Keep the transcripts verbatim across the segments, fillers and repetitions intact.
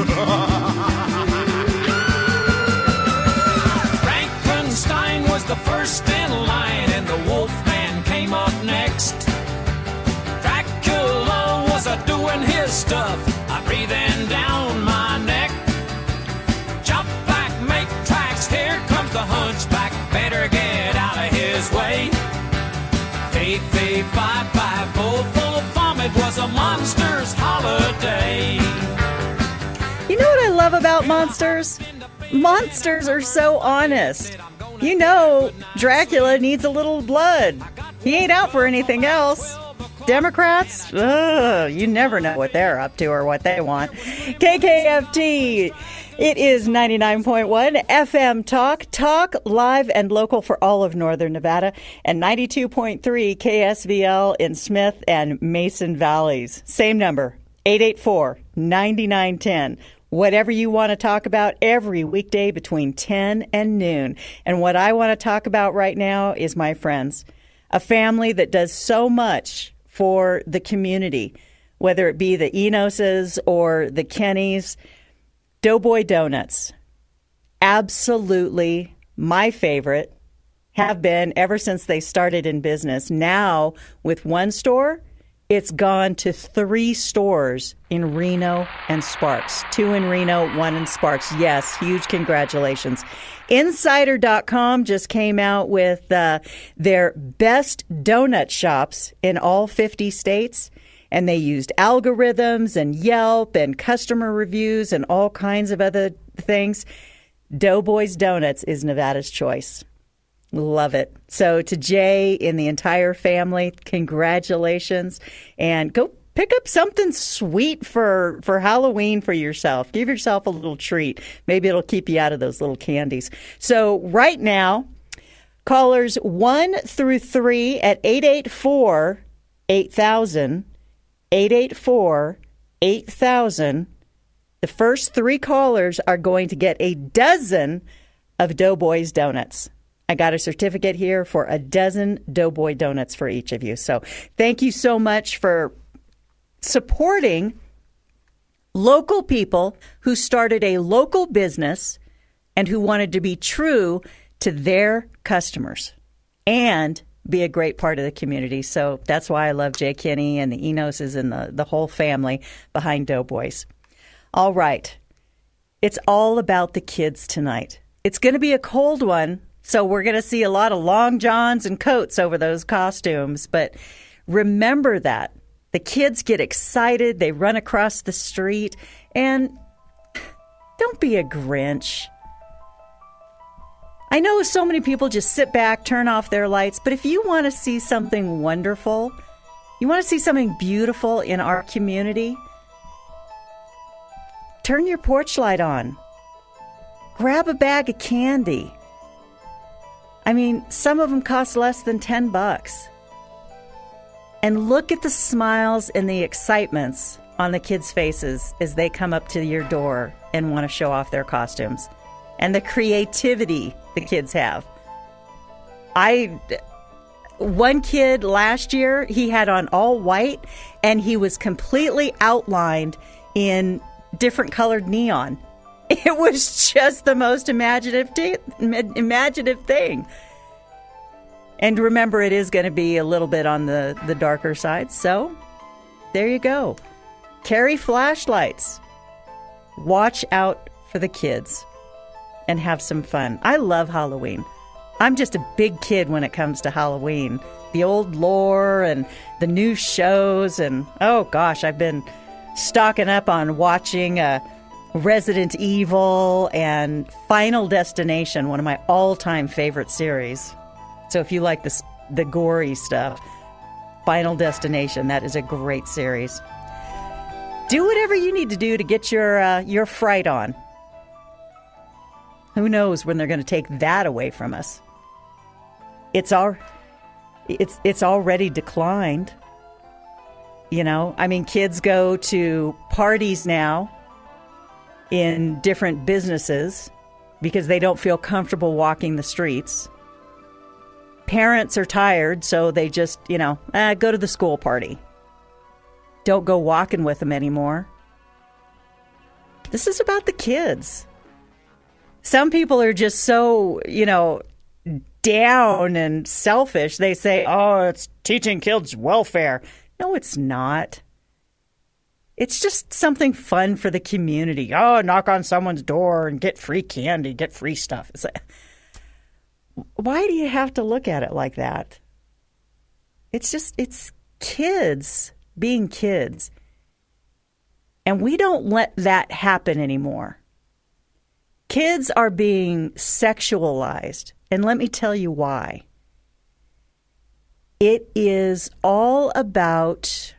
Frankenstein was the first in line, and the Wolfman came up next. Dracula was a doing his stuff, a breathing down my neck. Jump back, make tracks, here comes the hunchback, better get out of his way. Fee, fee, fi, fi, full, full of vomit was a monster's holiday. You know what I love about monsters? Monsters are so honest. You know, Dracula needs a little blood. He ain't out for anything else. Democrats, ugh, you never know what they're up to or what they want. K K F T, it is ninety-nine point one F M Talk, talk live and local for all of Northern Nevada, and ninety-two point three K S V L in Smith and Mason Valleys. Same number, eight eight four, nine nine one zero. Whatever you want to talk about every weekday between ten and noon. And what I want to talk about right now is my friends, a family that does so much for the community, whether it be the Enoses or the Kennys. Doughboy Donuts, absolutely my favorite, have been ever since they started in business. Now, with one store, it's gone to three stores in Reno and Sparks. Two in Reno, one in Sparks. Yes, huge congratulations. Insider dot com just came out with uh, their best donut shops in all fifty states. And they used algorithms and Yelp and customer reviews and all kinds of other things. Doughboy's Donuts is Nevada's choice. Love it. So to Jay and the entire family, congratulations. And go pick up something sweet for, for Halloween for yourself. Give yourself a little treat. Maybe it'll keep you out of those little candies. So right now, callers one through three at eight eight four, eight thousand, eight eight four, eight thousand. The first three callers are going to get a dozen of Doughboy's Donuts. I got a certificate here for a dozen Doughboy Donuts for each of you. So thank you so much for supporting local people who started a local business and who wanted to be true to their customers and be a great part of the community. So that's why I love Jay Kinney and the Enoses and the, the whole family behind Doughboys. All right. It's all about the kids tonight. It's going to be a cold one, so we're going to see a lot of long johns and coats over those costumes. But remember that. The kids get excited. They run across the street. And don't be a Grinch. I know so many people just sit back, turn off their lights, but if you want to see something wonderful, you want to see something beautiful in our community, turn your porch light on. Grab a bag of candy. I mean, some of them cost less than ten bucks. And look at the smiles and the excitements on the kids' faces as they come up to your door and want to show off their costumes. And the creativity the kids have. I, one kid last year, he had on all white and he was completely outlined in different colored neon. It was just the most imaginative, t- imaginative thing. And remember, it is going to be a little bit on the, the darker side. So there you go. Carry flashlights. Watch out for the kids. And have some fun. I love Halloween. I'm just a big kid when it comes to Halloween. The old lore and the new shows. And, oh, gosh, I've been stocking up on watching uh, Resident Evil and Final Destination, one of my all-time favorite series. So if you like the, the gory stuff, Final Destination, that is a great series. Do whatever you need to do to get your uh, your fright on. Who knows when they're going to take that away from us? It's all, it's it's already declined. You know, I mean, kids go to parties now in different businesses because they don't feel comfortable walking the streets. Parents are tired, so they just, you know, eh, go to the school party. Don't go walking with them anymore. This is about the kids. Some people are just so, you know, down and selfish. They say, oh, it's teaching kids welfare. No, it's not. It's just something fun for the community. Oh, knock on someone's door and get free candy, get free stuff. It's like, why do you have to look at it like that? It's just, it's kids being kids. And we don't let that happen anymore. Kids are being sexualized. And let me tell you why. It is all about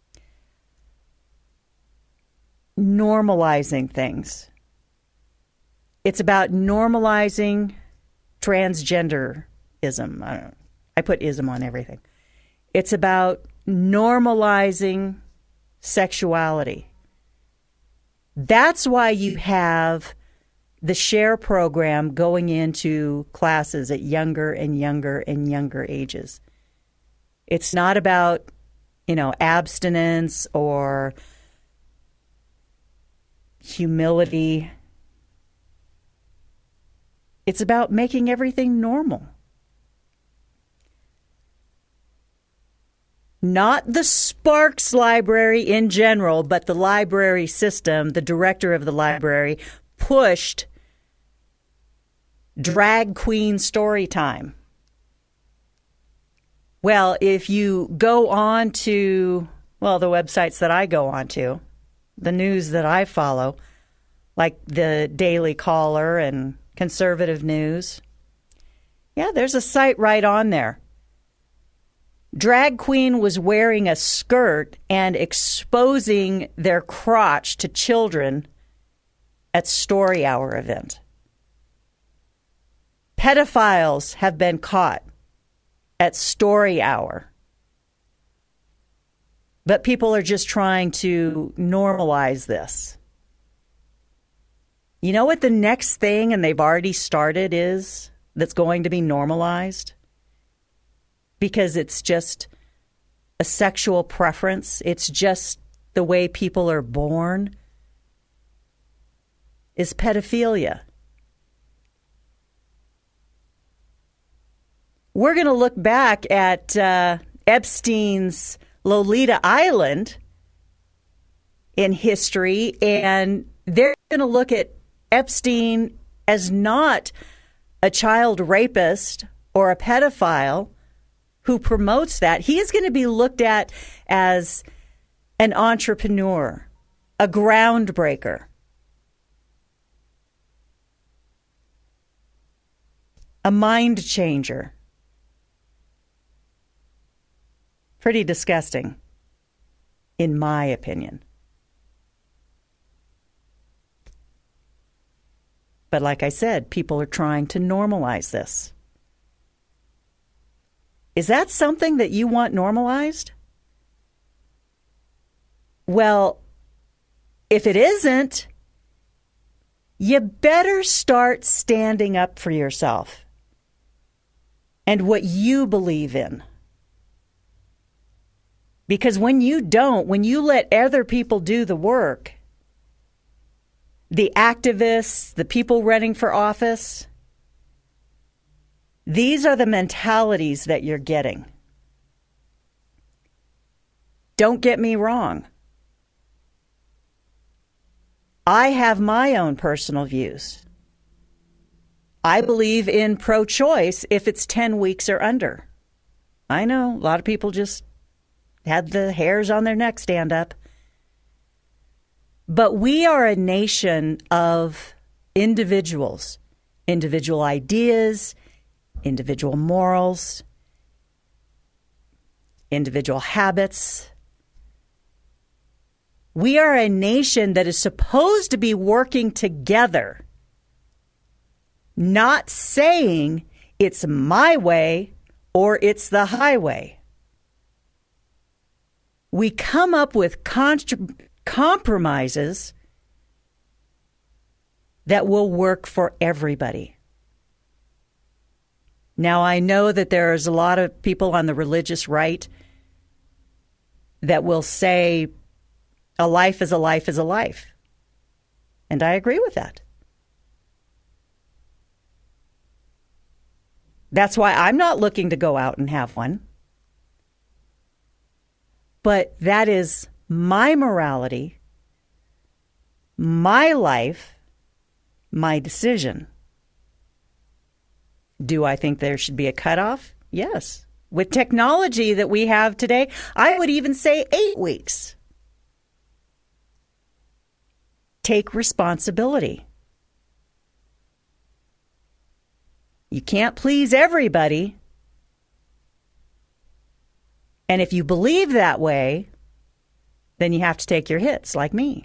normalizing things. It's about normalizing transgenderism. I don't know. I put ism on everything. It's about normalizing sexuality. That's why you have the SHARE program going into classes at younger and younger and younger ages. It's not about, you know, abstinence or humility. It's about making everything normal. Not the Sparks Library in general, but the library system, the director of the library, pushed drag queen story time. Well, if you go on to, well, the websites that I go on to, the news that I follow, like the Daily Caller and Conservative News, yeah, there's a site right on there. Drag queen was wearing a skirt and exposing their crotch to children at story hour event. Pedophiles have been caught at story hour. But people are just trying to normalize this. You know what the next thing, and they've already started, is that's going to be normalized? Because it's just a sexual preference. It's just the way people are born. Is pedophilia. We're going to look back at uh, Epstein's Lolita Island in history, and they're going to look at Epstein as not a child rapist or a pedophile who promotes that. He is going to be looked at as an entrepreneur, a groundbreaker, a mind changer. Pretty disgusting, in my opinion. But like I said, people are trying to normalize this. Is that something that you want normalized? Well, if it isn't, you better start standing up for yourself and what you believe in. Because when you don't, when you let other people do the work, the activists, the people running for office, these are the mentalities that you're getting. Don't get me wrong. I have my own personal views. I believe in pro-choice if it's ten weeks or under. I know a lot of people just had the hairs on their neck stand up. But we are a nation of individuals, individual ideas, individual morals, individual habits. We are a nation that is supposed to be working together, not saying it's my way or it's the highway. We come up with contra- compromises that will work for everybody. Now, I know that there's a lot of people on the religious right that will say a life is a life is a life. And I agree with that. That's why I'm not looking to go out and have one. But that is my morality, my life, my decision. Do I think there should be a cutoff? Yes. With technology that we have today, I would even say eight weeks. Take responsibility. You can't please everybody. And if you believe that way, then you have to take your hits like me.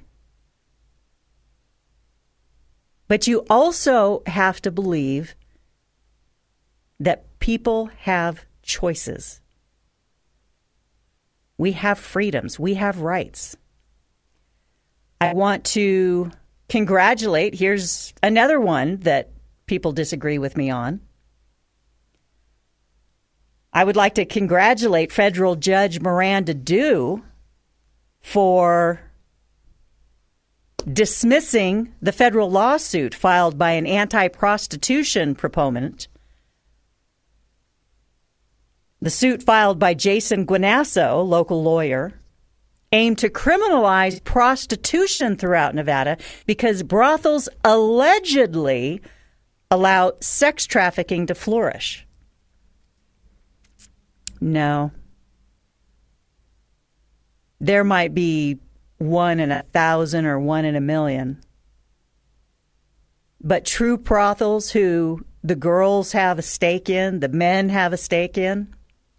But you also have to believe that people have choices. We have freedoms. We have rights. I want to congratulate. Here's another one that people disagree with me on. I would like to congratulate Federal Judge Miranda Dew for dismissing the federal lawsuit filed by an anti-prostitution proponent. The suit filed by Jason Guanasso, local lawyer, aimed to criminalize prostitution throughout Nevada because brothels allegedly allow sex trafficking to flourish. No. There might be one in a thousand or one in a million. But true brothels who the girls have a stake in, the men have a stake in.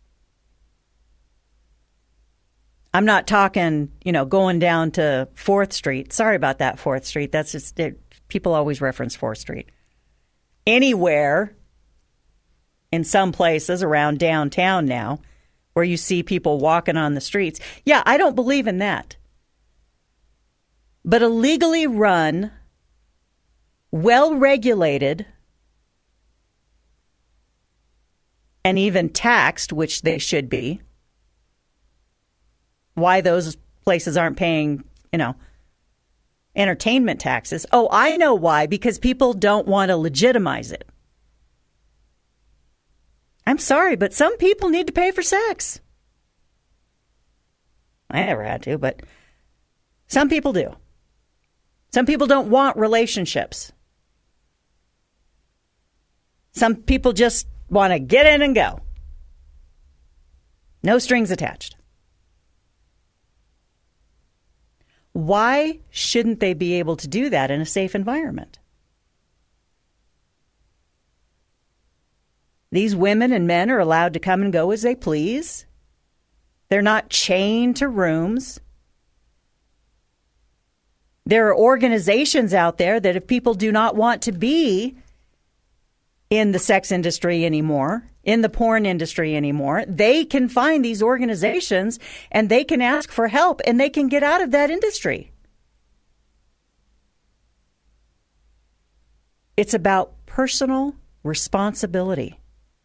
I'm not talking, you know, going down to fourth Street. Sorry about that, fourth Street. That's just, it, people always reference fourth Street. Anywhere in some places around downtown now where you see people walking on the streets. Yeah, I don't believe in that. But a legally run, well-regulated, and even taxed, which they should be, why those places aren't paying, you know, entertainment taxes. Oh, I know why. Because people don't want to legitimize it. I'm sorry, but some people need to pay for sex. I never had to, but some people do. Some people don't want relationships. Some people just want to get in and go. No strings attached. Why shouldn't they be able to do that in a safe environment? These women and men are allowed to come and go as they please. They're not chained to rooms. There are organizations out there that if people do not want to be in the sex industry anymore, in the porn industry anymore, they can find these organizations and they can ask for help and they can get out of that industry. It's about personal responsibility.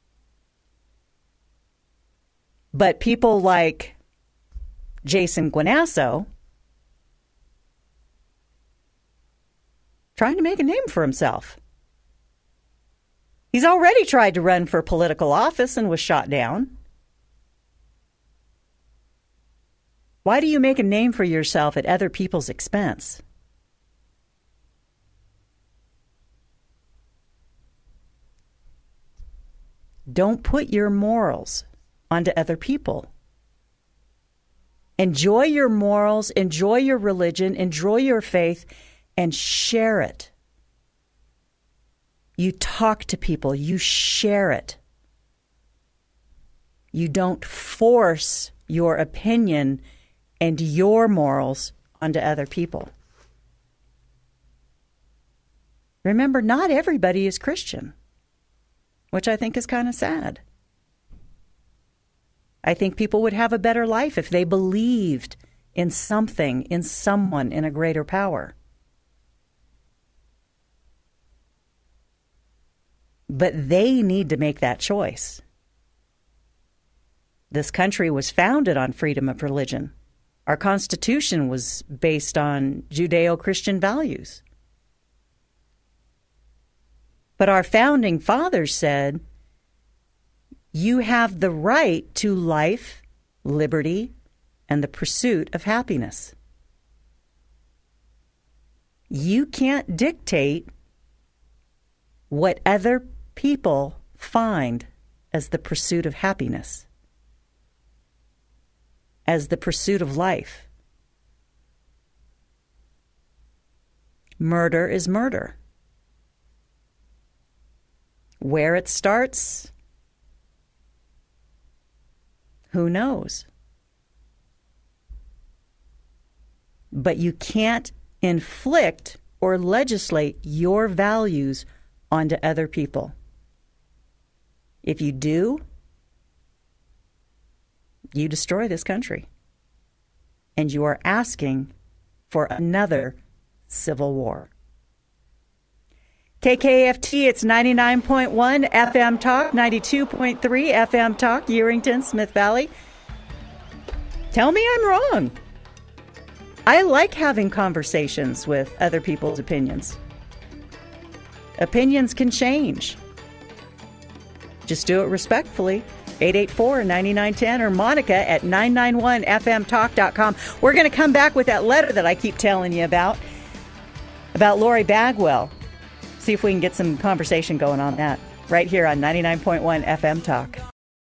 But people like Jason Guanasso trying to make a name for himself. He's already tried to run for political office and was shot down. Why do you make a name for yourself at other people's expense? Don't put your morals onto other people. Enjoy your morals, enjoy your religion, enjoy your faith, and share it. You talk to people, you share it. You don't force your opinion and your morals onto other people. Remember, not everybody is Christian, which I think is kind of sad. I think people would have a better life if they believed in something, in someone, in a greater power. But they need to make that choice. This country was founded on freedom of religion. Our Constitution was based on Judeo-Christian values. But our founding fathers said, you have the right to life, liberty, and the pursuit of happiness. You can't dictate what other people find as the pursuit of happiness, as the pursuit of life. Murder is murder. Where it starts, who knows? But you can't inflict or legislate your values onto other people. If you do, you destroy this country. And you are asking for another civil war. K K F T, it's ninety-nine point one F M Talk, ninety-two point three F M Talk, Yerington, Smith Valley. Tell me I'm wrong. I like having conversations with other people's opinions. Opinions can change. Just do it respectfully. eight eight four, nine nine one zero or Monica at nine nine one F M talk dot com. We're going to come back with that letter that I keep telling you about, about Lori Bagwell. See if we can get some conversation going on that right here on ninety-nine point one F M Talk.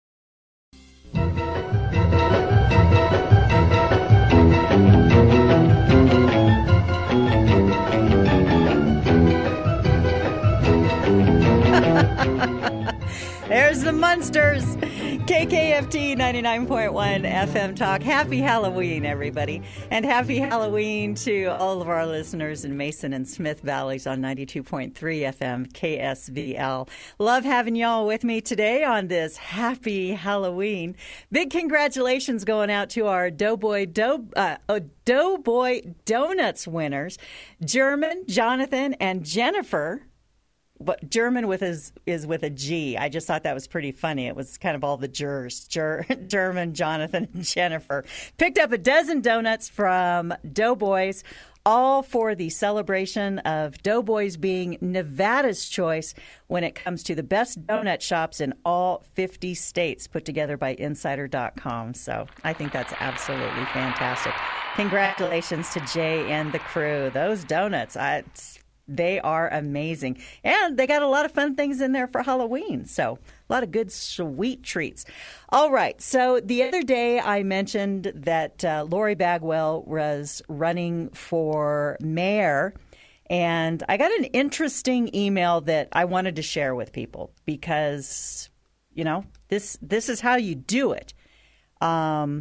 There's the Munsters. K K F T ninety-nine point one F M Talk. Happy Halloween, everybody. And happy Halloween to all of our listeners in Mason and Smith Valleys on ninety-two point three F M K S V L. Love having y'all with me today on this happy Halloween. Big congratulations going out to our Doughboy Dough, uh, oh, Doughboy Donuts winners, German, Jonathan, and Jennifer. But German with his is with a G. I just thought that was pretty funny. It was kind of all the jurors. Ger, German, Jonathan, and Jennifer picked up a dozen donuts from Doughboys, all for the celebration of Doughboys being Nevada's choice when it comes to the best donut shops in all fifty states, put together by Insider dot com. So I think that's absolutely fantastic. Congratulations to Jay and the crew. Those donuts, I... They are amazing. And they got a lot of fun things in there for Halloween. So a lot of good sweet treats. All right. So the other day I mentioned that uh, Lori Bagwell was running for mayor. And I got an interesting email that I wanted to share with people because, you know, this this is how you do it. Um,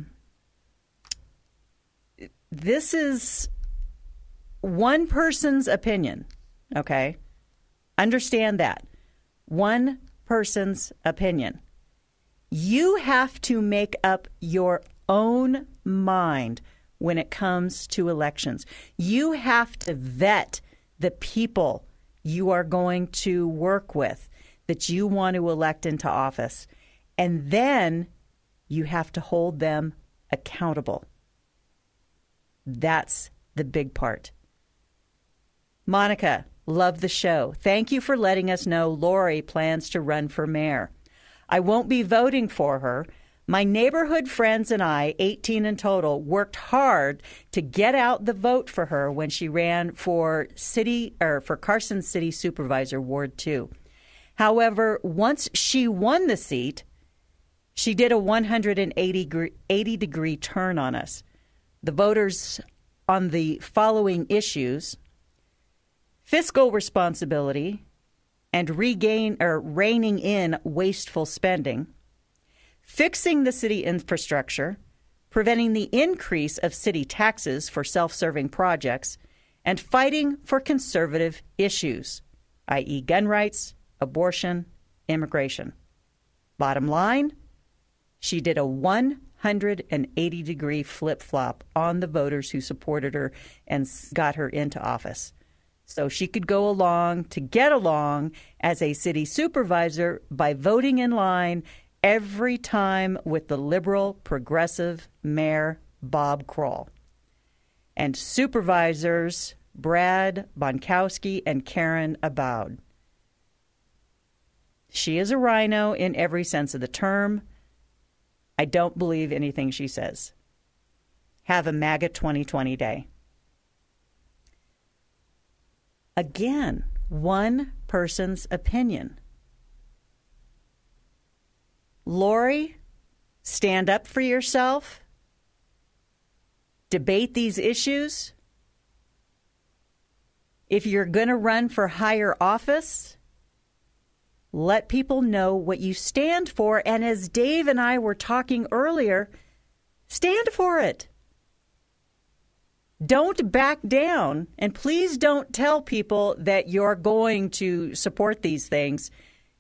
this is one person's opinion. Okay. Understand that. One person's opinion. You have to make up your own mind when it comes to elections. You have to vet the people you are going to work with that you want to elect into office. And then you have to hold them accountable. That's the big part. Monica, love the show. Thank you for letting us know Lori plans to run for mayor. I won't be voting for her. My neighborhood friends and I, eighteen in total, worked hard to get out the vote for her when she ran for city or for Carson City Supervisor Ward two. However, once she won the seat, she did a one hundred eighty degree turn on us. The voters on the following issues: fiscal responsibility and regain or reining in wasteful spending, fixing the city infrastructure, preventing the increase of city taxes for self-serving projects, and fighting for conservative issues, that is gun rights, abortion, immigration. Bottom line, she did a one hundred eighty degree flip-flop on the voters who supported her and got her into office. So she could go along to get along as a city supervisor by voting in line every time with the liberal progressive mayor, Bob Kroll. And supervisors, Brad Bonkowski and Karen Aboud. She is a rhino in every sense of the term. I don't believe anything she says. Have a MAGA twenty twenty day. Again, one person's opinion. Lori, stand up for yourself. Debate these issues. If you're going to run for higher office, let people know what you stand for. And as Dave and I were talking earlier, stand for it. Don't back down. And please don't tell people that you're going to support these things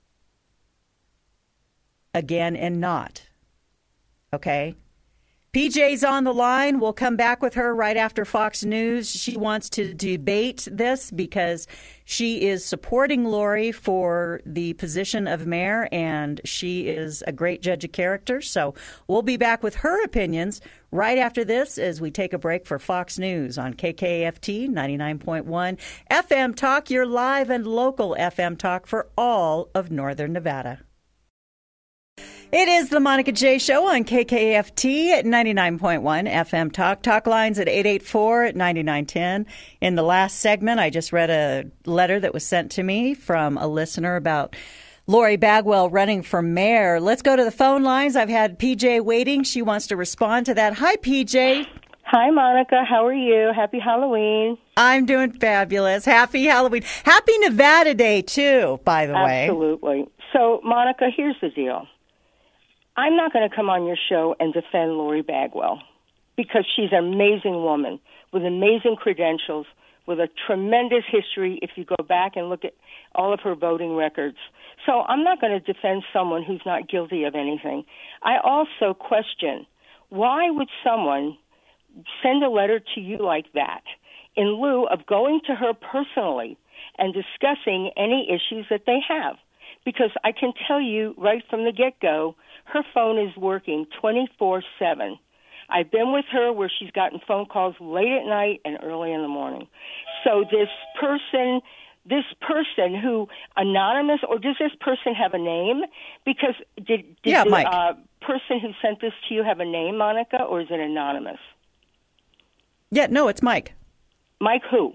again and not. Okay? P J's on the line. We'll come back with her right after Fox News. She wants to debate this because she is supporting Lori for the position of mayor, and she is a great judge of character. So we'll be back with her opinions right after this as we take a break for Fox News on K K F T ninety-nine point one F M Talk, your live and local F M Talk for all of Northern Nevada. It is the Monica J. Show on K K F T at ninety-nine point one F M Talk. Talk lines at eight eight four, nine nine one zero. In the last segment, I just read a letter that was sent to me from a listener about Lori Bagwell running for mayor. Let's go to the phone lines. I've had P J waiting. She wants to respond to that. Hi, P J. Hi, Monica. How are you? Happy Halloween. I'm doing fabulous. Happy Halloween. Happy Nevada Day, too, by the way. Absolutely. So, Monica, here's the deal. I'm not going to come on your show and defend Lori Bagwell because she's an amazing woman with amazing credentials, with a tremendous history if you go back and look at all of her voting records. So I'm not going to defend someone who's not guilty of anything. I also question, why would someone send a letter to you like that in lieu of going to her personally and discussing any issues that they have? Because I can tell you right from the get-go, her phone is working twenty-four seven. I've been with her where she's gotten phone calls late at night and early in the morning. So this person, this person who, anonymous, or does this person have a name? Because did, did yeah, the Mike. Uh, person who sent this to you have a name, Monica, or is it anonymous? Yeah, no, it's Mike. Mike who?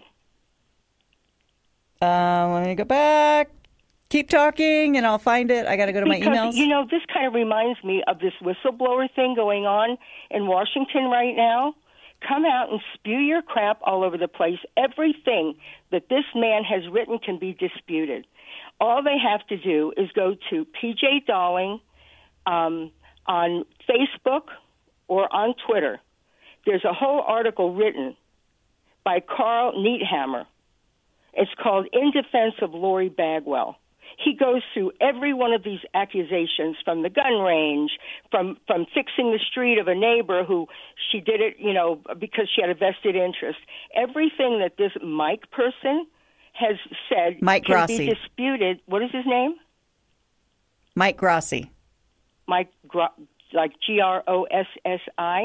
Uh, let me go back. Keep talking, and I'll find it. I got to go to because, my emails. You know, this kind of reminds me of this whistleblower thing going on in Washington right now. Come out and spew your crap all over the place. Everything that this man has written can be disputed. All they have to do is go to P J Darling um, on Facebook or on Twitter. There's a whole article written by Carl Needhammer. It's called In Defense of Lori Bagwell. He goes through every one of these accusations, from the gun range, from from fixing the street of a neighbor who she did it, you know, because she had a vested interest. Everything that this Mike person has said Mike can Grossi. be disputed. What is his name? Mike Grossi. Mike, Gro- like G R O S S I?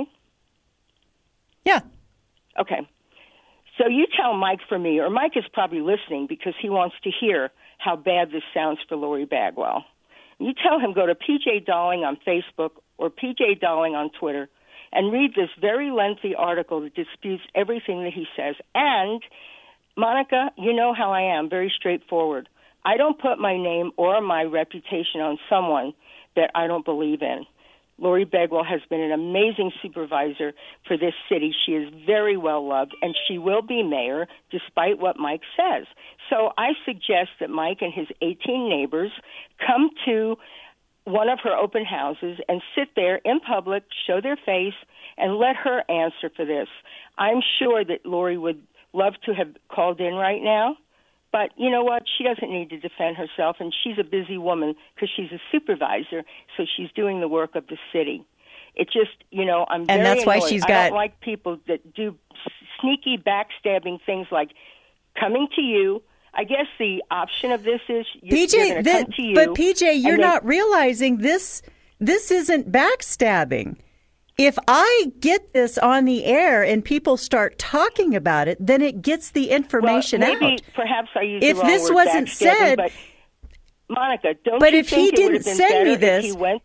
Yeah. Okay. So you tell Mike for me, or Mike is probably listening because he wants to hear how bad this sounds for Lori Bagwell. You tell him go to P J Darling on Facebook or P J Darling on Twitter and read this very lengthy article that disputes everything that he says. And, Monica, you know how I am, very straightforward. I don't put my name or my reputation on someone that I don't believe in. Lori Bagwell has been an amazing supervisor for this city. She is very well loved, and she will be mayor despite what Mike says. So I suggest that Mike and his eighteen neighbors come to one of her open houses and sit there in public, show their face, and let her answer for this. I'm sure that Lori would love to have called in right now. But you know what? She doesn't need to defend herself, and she's a busy woman because she's a supervisor, so she's doing the work of the city. It just, you know, I'm very and that's annoyed. why she's I got. don't like people that do sneaky backstabbing things like coming to you. I guess the option of this is you're, P J, you're the, come to you. But P J, you're then, not realizing this. This isn't backstabbing. If I get this on the air and people start talking about it, then it gets the information well, maybe, out. Perhaps I used if the wrong this word, wasn't said, but Monica, don't but you if think he it would didn't have been send me better this, if he went?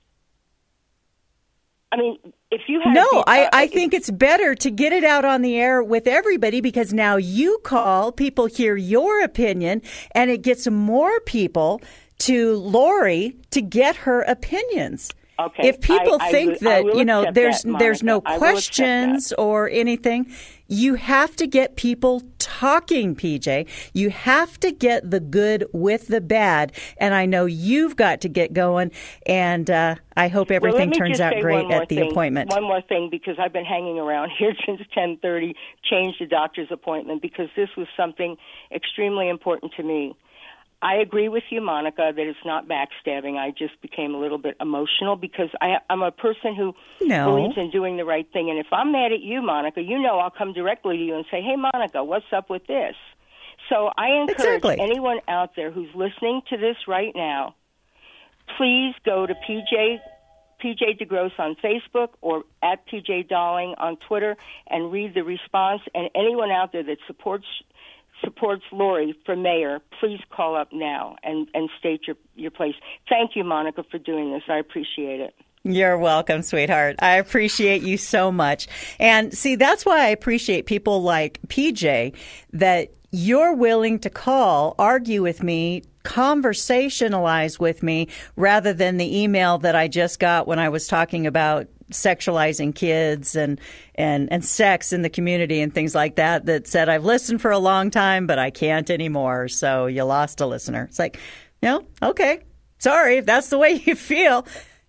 I mean, if you had no, the, uh, I, I if, think it's better to get it out on the air with everybody, because now you call, people hear your opinion, and it gets more people to Lori to get her opinions. Okay. If people I, I think will, that, will you know, there's that, there's no I questions or anything, you have to get people talking, P J. You have to get the good with the bad. And I know you've got to get going. And uh, I hope everything well, turns out great at the thing, appointment. One more thing, because I've been hanging around here since ten thirty, changed the doctor's appointment, because this was something extremely important to me. I agree with you, Monica, that it's not backstabbing. I just became a little bit emotional because I, I'm a person who no. believes in doing the right thing. And if I'm mad at you, Monica, you know I'll come directly to you and say, hey, Monica, what's up with this? So I encourage exactly. anyone out there who's listening to this right now, please go to P J, P J DeGrosse on Facebook or at P J Darling on Twitter and read the response. And anyone out there that supports supports Lori for mayor, please call up now and, and state your, your place. Thank you, Monica, for doing this. I appreciate it. You're welcome, sweetheart. I appreciate you so much. And see, that's why I appreciate people like P J, that you're willing to call, argue with me, conversationalize with me, rather than the email that I just got when I was talking about sexualizing kids and, and, and sex in the community and things like that, that said, I've listened for a long time, but I can't anymore. So you lost a listener. It's like, no, okay, sorry, if that's the way you feel.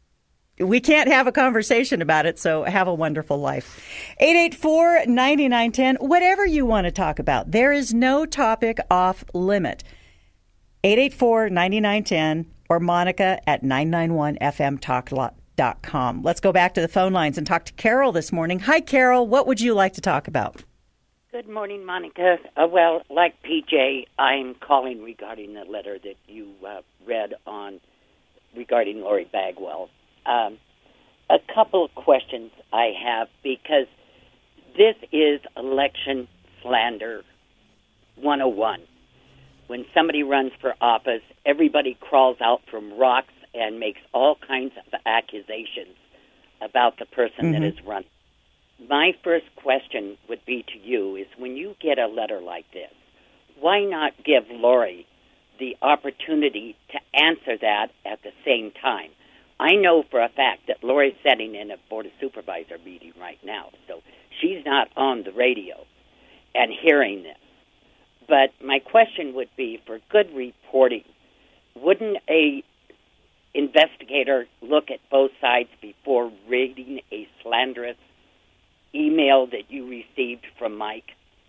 We can't have a conversation about it, so have a wonderful life. eight eight four, nine nine one zero, whatever you want to talk about. There is no topic off limit. eight eight four, nine nine one zero or Monica at nine nine one f m talk dot com. Let's go back to the phone lines and talk to Carol this morning. Hi, Carol. What would you like to talk about? Good morning, Monica. Uh, well, like P J, I'm calling regarding the letter that you uh, read on regarding Lori Bagwell. Um, a couple of questions I have, because this is election slander one oh one. When somebody runs for office, everybody crawls out from rocks and makes all kinds of accusations about the person mm-hmm. that is running. My first question would be to you is, when you get a letter like this, why not give Lori the opportunity to answer that at the same time? I know for a fact that Lori's sitting in a Board of Supervisor meeting right now, so she's not on the radio and hearing this. But my question would be, for good reporting, wouldn't a investigator look at both sides before reading a slanderous email that you received from Mike?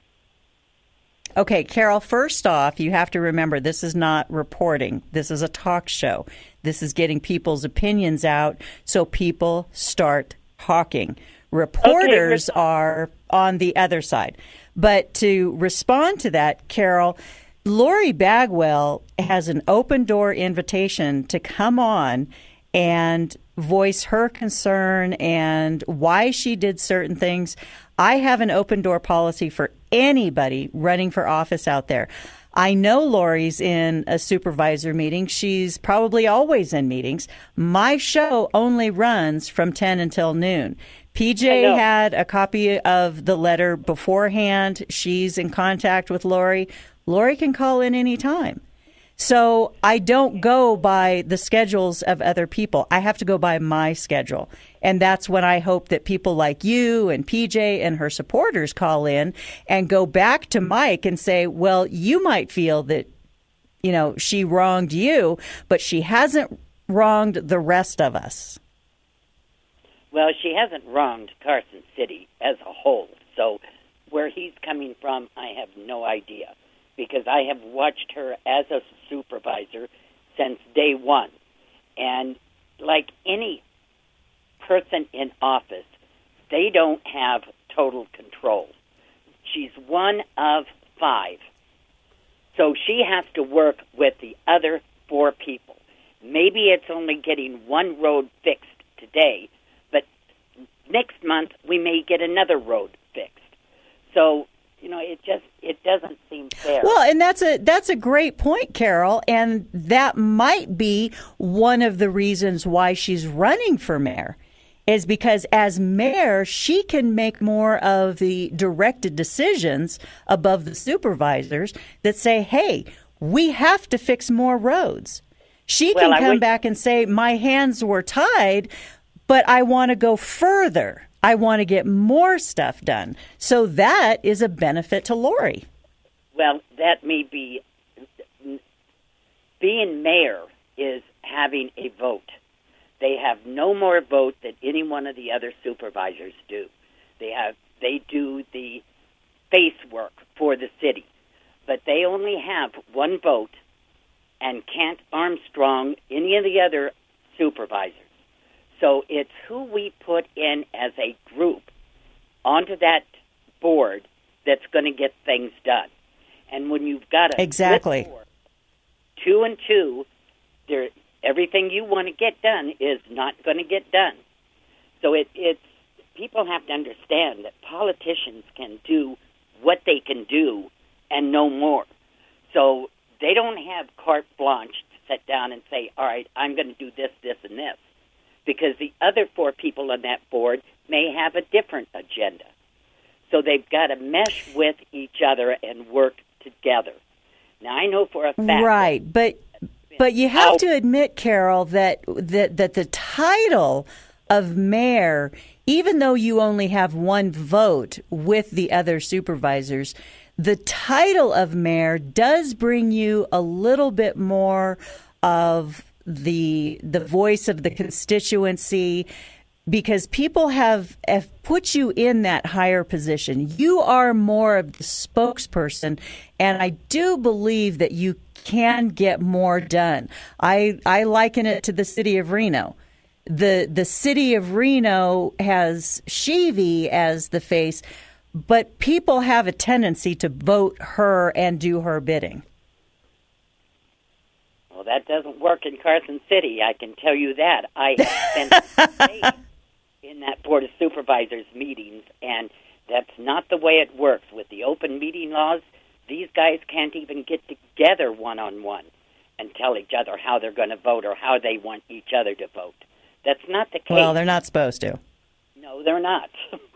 Okay, Carol, first off, you have to remember this is not reporting. This is a talk show. This is getting people's opinions out so people start talking. Reporters okay, are on the other side. But to respond to that, Carol, Lori Bagwell has an open door invitation to come on and voice her concern and why she did certain things. I have an open door policy for anybody running for office out there. I know Lori's in a supervisor meeting. She's probably always in meetings. My show only runs from ten until noon. P J had a copy of the letter beforehand. She's in contact with Lori. Lori can call in any time. So I don't go by the schedules of other people. I have to go by my schedule. And that's when I hope that people like you and P J and her supporters call in and go back to Mike and say, well, you might feel that, you know, she wronged you, but she hasn't wronged the rest of us. Well, she hasn't wronged Carson City as a whole. So where he's coming from, I have no idea, because I have watched her as a supervisor since day one. And like any person in office, they don't have total control. She's one of five. So she has to work with the other four people. Maybe it's only getting one road fixed today, but next month we may get another road fixed. So You know, it just it doesn't seem fair. Well, and that's a that's a great point, Carol, and that might be one of the reasons why she's running for mayor, is because as mayor, she can make more of the directed decisions above the supervisors that say, hey, we have to fix more roads. She can well, come would... back and say, my hands were tied, but I want to go further. I want to get more stuff done. So that is a benefit to Lori. Well, that may be. Being mayor is having a vote. They have no more vote than any one of the other supervisors do. They have they do the face work for the city, but they only have one vote and can't Armstrong any of the other supervisors. So it's who we put in as a group onto that board that's going to get things done. And when you've got a exactly board, two and two, there everything you want to get done is not going to get done. So it, it's people have to understand that politicians can do what they can do and no more. So they don't have carte blanche to sit down and say, all right, I'm going to do this, this, and this. Because the other four people on that board may have a different agenda. So they've got to mesh with each other and work together. Now, I know for a fact... Right, but but you have to admit, Carol, that, that, that the title of mayor, even though you only have one vote with the other supervisors, the title of mayor does bring you a little bit more of the the voice of the constituency, because people have, have put you in that higher position. You are more of the spokesperson, and I do believe that you can get more done. I I liken it to the city of Reno. The the city of Reno has Sheevy as the face, but people have a tendency to vote her and do her bidding. Well, that doesn't work in Carson City, I can tell you that. I have spent days in that Board of Supervisors meetings, and that's not the way it works. With the open meeting laws, these guys can't even get together one-on-one and tell each other how they're going to vote or how they want each other to vote. That's not the case. Well, they're not supposed to. No, they're not.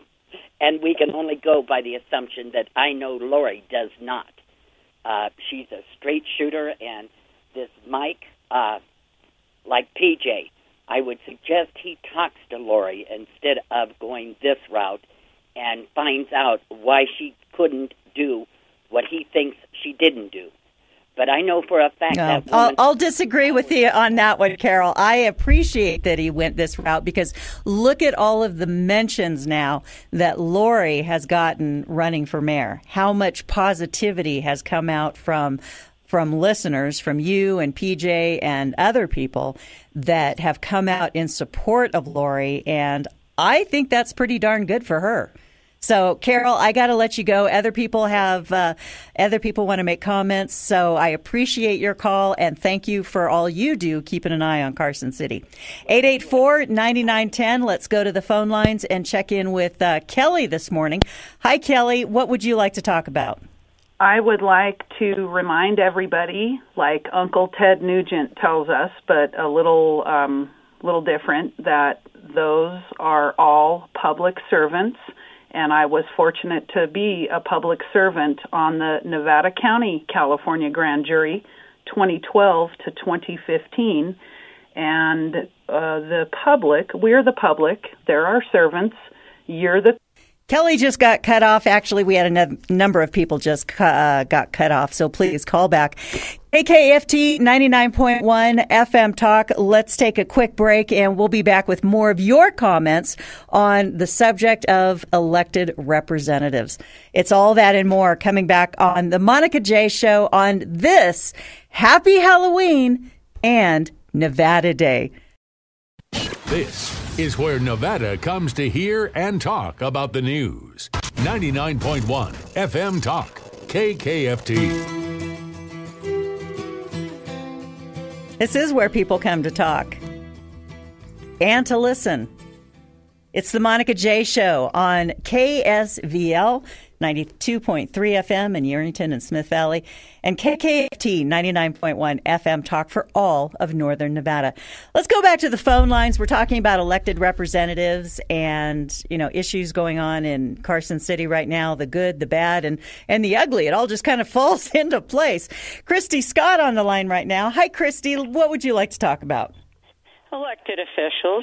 And we can only go by the assumption that I know Lori does not. Uh, she's a straight shooter, and this Mike, uh, like P J, I would suggest he talks to Lori instead of going this route and finds out why she couldn't do what he thinks she didn't do. But I know for a fact no, that woman... I'll, I'll disagree with you on that one, Carol. I appreciate that he went this route, because look at all of the mentions now that Lori has gotten running for mayor. How much positivity has come out from from listeners, from you and P J and other people that have come out in support of Lori, and I think that's pretty darn good for her. So, Carol, I got to let you go. Other people have, uh, other people want to make comments. So I appreciate your call, and thank you for all you do keeping an eye on Carson City. eight eight four, nine nine one zero. Let's go to the phone lines and check in with uh, Kelly this morning. Hi, Kelly. What would you like to talk about? I would like to remind everybody, like Uncle Ted Nugent tells us, but a little, um, little different, that those are all public servants. And I was fortunate to be a public servant on the Nevada County, California grand jury, twenty twelve to twenty fifteen. And uh, the public, we're the public, they're our servants, you're the... Kelly just got cut off. Actually, we had a n- number of people just cu- uh, got cut off, so please call back. K K F T ninety-nine point one F M Talk. Let's take a quick break, and we'll be back with more of your comments on the subject of elected representatives. It's all that and more coming back on the Monica J Show on this Happy Halloween and Nevada Day. This is where Nevada comes to hear and talk about the news. ninety-nine point one F M Talk, K K F T. This is where people come to talk and to listen. It's the Monica J Show on K S V L, ninety-two point three F M in Yerington and Smith Valley, and K K F T ninety-nine point one F M Talk for all of Northern Nevada. Let's go back to the phone lines. We're talking about elected representatives and, you know, issues going on in Carson City right now, the good, the bad, and, and the ugly. It all just kind of falls into place. Christy Scott on the line right now. Hi, Christy. What would you like to talk about? Elected officials.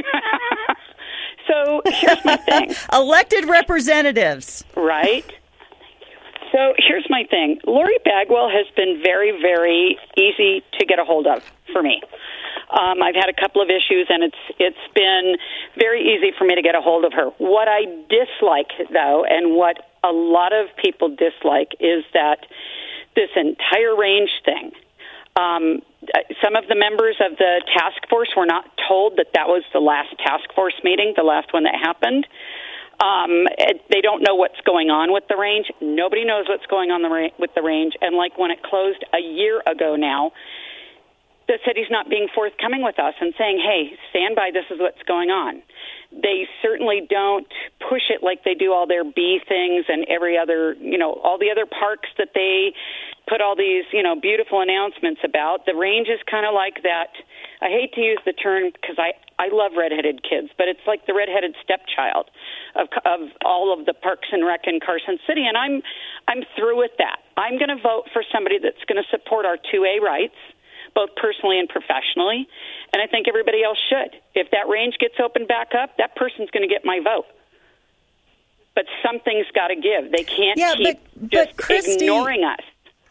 So here's my thing. Elected representatives. Right. So here's my thing. Lori Bagwell has been very, very easy to get a hold of for me. Um, I've had a couple of issues, and it's it's been very easy for me to get a hold of her. What I dislike, though, and what a lot of people dislike, is that this entire range thing. Um, some of the members of the task force were not told that that was the last task force meeting, the last one that happened. Um, they don't know what's going on with the range. Nobody knows what's going on the ra- with the range. And like when it closed a year ago now, the city's not being forthcoming with us and saying, hey, stand by, this is what's going on. They certainly don't push it like they do all their bee things and every other, you know, all the other parks that they put all these, you know, beautiful announcements about. The range is kind of like that. I hate to use the term because I, I love redheaded kids, but it's like the redheaded stepchild of of all of the Parks and Rec in Carson City, and I'm I'm through with that. I'm going to vote for somebody that's going to support our two A rights, both personally and professionally, and I think everybody else should. If that range gets opened back up, that person's going to get my vote. But something's got to give. They can't yeah, keep but, just but Christy, ignoring us.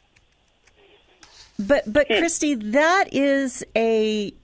But, but hmm. Christy, that is a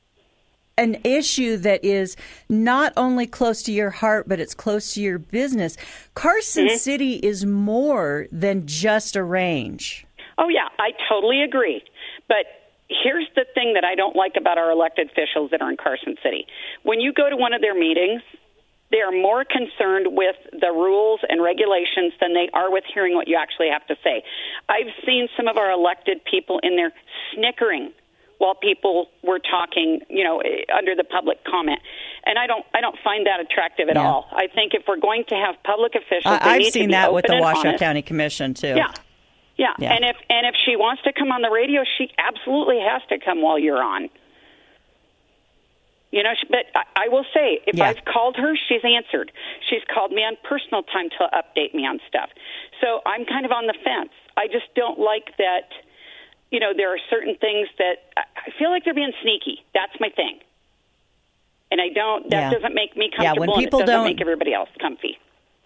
an issue that is not only close to your heart, but it's close to your business. Carson mm-hmm. City is more than just a range. Oh, yeah, I totally agree. But here's the thing that I don't like about our elected officials that are in Carson City. When you go to one of their meetings, they are more concerned with the rules and regulations than they are with hearing what you actually have to say. I've seen some of our elected people in there snickering while people were talking, you know, under the public comment. And I don't I don't find that attractive at yeah. all. I think if we're going to have public officials, I, they I've need seen to be that open with the and Washoe honest. County Commission, too. Yeah. Yeah. yeah, and if and if she wants to come on the radio, she absolutely has to come while you're on. You know, but I, I will say, if yeah. I've called her, she's answered. She's called me on personal time to update me on stuff. So I'm kind of on the fence. I just don't like that, you know, there are certain things that I feel like they're being sneaky. That's my thing. And I don't, that yeah. doesn't make me comfortable, yeah, when people and it doesn't don't... make everybody else comfy.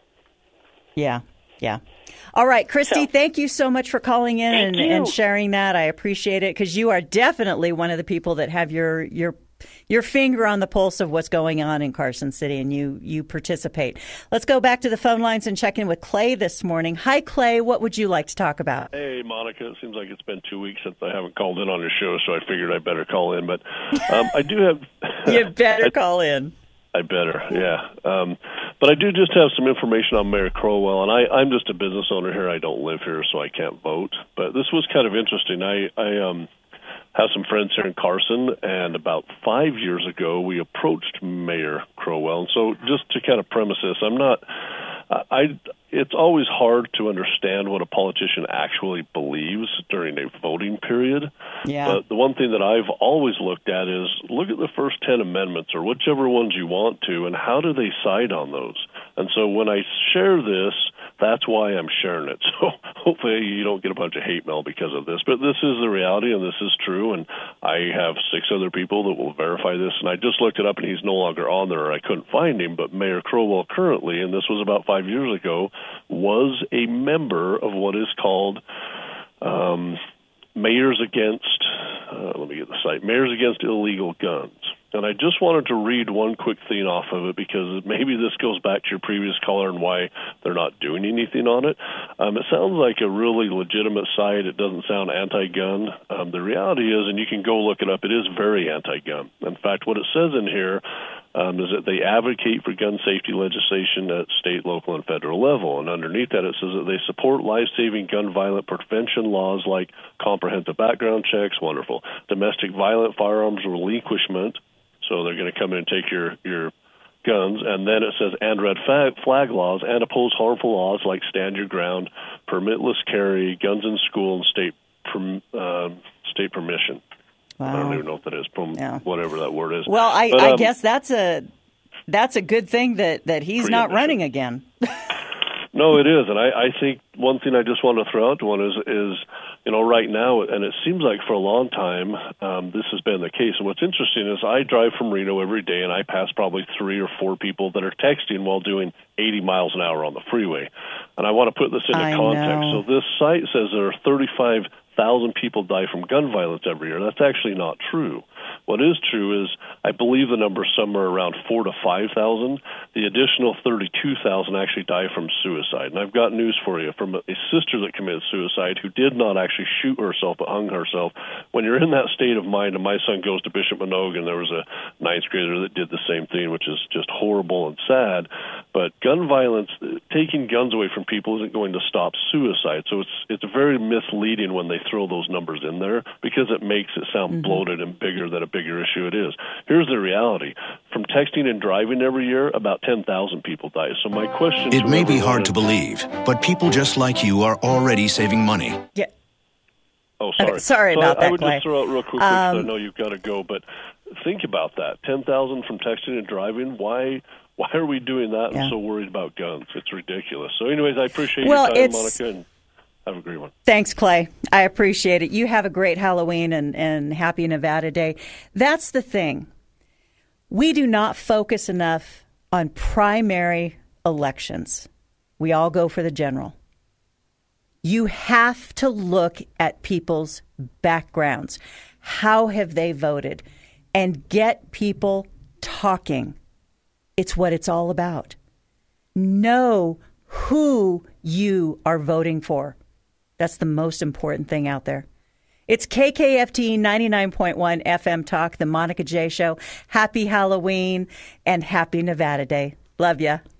Yeah, yeah. All right, Christy, so, thank you so much for calling in and, and sharing that. I appreciate it because you are definitely one of the people that have your your your finger on the pulse of what's going on in Carson City, and you you participate. Let's go back to the phone lines and check in with Clay this morning. Hi, Clay. What would you like to talk about? Hey, Monica. It seems like it's been two weeks since I haven't called in on your show, so I figured I better call in. But um, I do have... You better I, call in. I better, yeah. Um, but I do just have some information on Mayor Crowell, and I, I'm just a business owner here. I don't live here, so I can't vote. But this was kind of interesting. I, I um, have some friends here in Carson, and about five years ago, we approached Mayor Crowell. And so just to kind of premise this, I'm not... I, it's always hard to understand what a politician actually believes during a voting period. Yeah. But the one thing that I've always looked at is look at the first ten amendments or whichever ones you want to, and how do they side on those? And so when I share this, that's why I'm sharing it. So hopefully you don't get a bunch of hate mail because of this. But this is the reality, and this is true. And I have six other people that will verify this. And I just looked it up, and he's no longer on there, or I couldn't find him. But Mayor Crowell currently, and this was about five years ago, was a member of what is called um, Mayors Against, uh, let me get the site, Mayors Against Illegal Guns. And I just wanted to read one quick thing off of it because maybe this goes back to your previous caller and why they're not doing anything on it. Um, it sounds like a really legitimate site. It doesn't sound anti-gun. Um, the reality is, and you can go look it up, it is very anti-gun. In fact, what it says in here um, is that they advocate for gun safety legislation at state, local, and federal level. And underneath that, it says that they support life-saving gun violence prevention laws like comprehensive background checks, wonderful, domestic violent firearms relinquishment. So they're going to come in and take your, your guns, and then it says, and red flag, flag laws, and oppose harmful laws like stand your ground, permitless carry, guns in school, and state perm, uh, state permission. Wow. I don't even know what that is, Prom- yeah. whatever that word is. Well, I, but, I um, guess that's a that's a good thing that, that he's not running again. No, it is, and I, I think one thing I just want to throw out to one is, is, you know, right now, and it seems like for a long time um, this has been the case. And what's interesting is I drive from Reno every day, and I pass probably three or four people that are texting while doing eighty miles an hour on the freeway. And I want to put this into I context. know. So this site says there are thirty-five thousand people die from gun violence every year. That's actually not true. What is true is I believe the number is somewhere around four to five thousand. The additional thirty-two thousand actually die from suicide. And I've got news for you from a sister that committed suicide who did not actually shoot herself but hung herself. When you're in that state of mind, and my son goes to Bishop Manogue, and there was a ninth grader that did the same thing, which is just horrible and sad. But gun violence, taking guns away from people isn't going to stop suicide. So it's it's very misleading when they throw those numbers in there because it makes it sound mm-hmm. bloated and bigger than a bigger issue it is. Here's the reality. From texting and driving every year, about ten thousand people die. So my question It to may be everyone hard is, to believe, but people just like you are already saving money. Yeah. Oh, sorry. Okay, sorry so about I, that, I would Clay. just throw out real quick, Um, because I know you've got to go, but think about that. ten thousand from texting and driving. Why why are we doing that Yeah. and so worried about guns? It's ridiculous. So anyways, I appreciate Well, your time, it's- Monica, and have a great one. Thanks, Clay. I appreciate it. You have a great Halloween and, and happy Nevada Day. That's the thing. We do not focus enough on primary elections. We all go for the general. You have to look at people's backgrounds. How have they voted? And get people talking. It's what it's all about. Know who you are voting for. That's the most important thing out there. It's K K F T ninety-nine point one F M Talk, the Monica J Show. Happy Halloween and happy Nevada Day. Love ya.